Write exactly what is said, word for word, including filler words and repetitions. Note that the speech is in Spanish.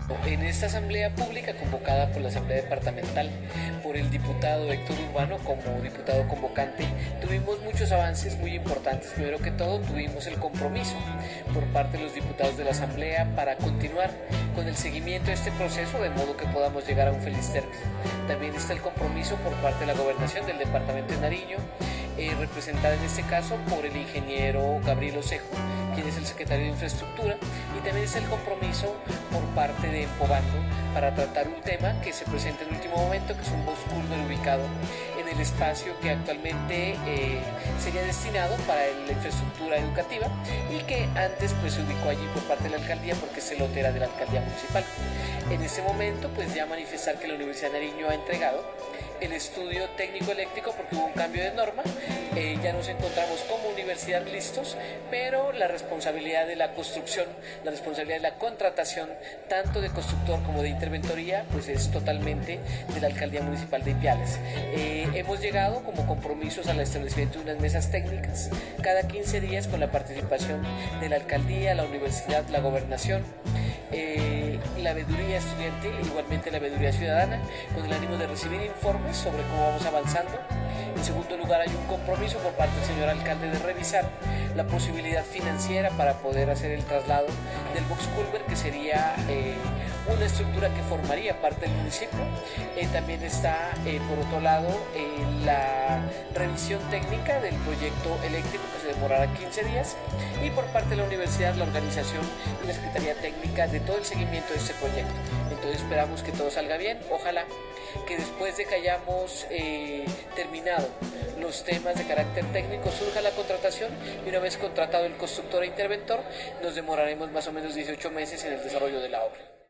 En esta asamblea pública convocada por la Asamblea Departamental por el diputado Héctor Urbano como diputado convocante, tuvimos muchos avances muy importantes. Primero que todo, tuvimos el compromiso por parte de los diputados de la Asamblea para continuar con el seguimiento de este proceso de modo que podamos llegar a un feliz término. También está el compromiso por parte de la Gobernación del Departamento de Nariño, eh, representada en este caso por el ingeniero Gabriel Osejo, quien es el secretario de Infraestructura, y también está el compromiso por parte de Empobando para tratar un tema que se presenta en el último momento, que es un bus culver ubicado en el espacio que actualmente eh, sería destinado para la infraestructura educativa y que antes pues se ubicó allí por parte de la alcaldía porque ese lote era de la alcaldía municipal. En este momento pues ya manifestar que la Universidad de Nariño ha entregado el estudio técnico eléctrico porque hubo un cambio de norma, eh, ya nos encontramos como universidad listos, pero la responsabilidad de la construcción, la responsabilidad de la contratación, tanto de constructor como de interventoría, pues es totalmente de la Alcaldía Municipal de Ipiales. Eh, hemos llegado como compromisos al establecimiento de unas mesas técnicas cada quince días con la participación de la Alcaldía, la Universidad, la Gobernación, Eh, la veeduría estudiantil, igualmente la veeduría ciudadana, con el ánimo de recibir informes sobre cómo vamos avanzando. En segundo lugar, hay un compromiso por parte del señor alcalde de revisar la posibilidad financiera para poder hacer el traslado del box culver, que sería eh, una estructura que formaría parte del municipio. Eh, también está, eh, por otro lado, eh, la revisión técnica del proyecto eléctrico, que se demorará quince días, y por parte de la universidad, la organización y la Secretaría Técnica de todo el seguimiento de este proyecto. Entonces esperamos que todo salga bien. Ojalá que después de que hayamos eh, terminado los temas de carácter técnico surja la contratación, y una vez contratado el constructor e interventor nos demoraremos más o menos dieciocho meses en el desarrollo de la obra.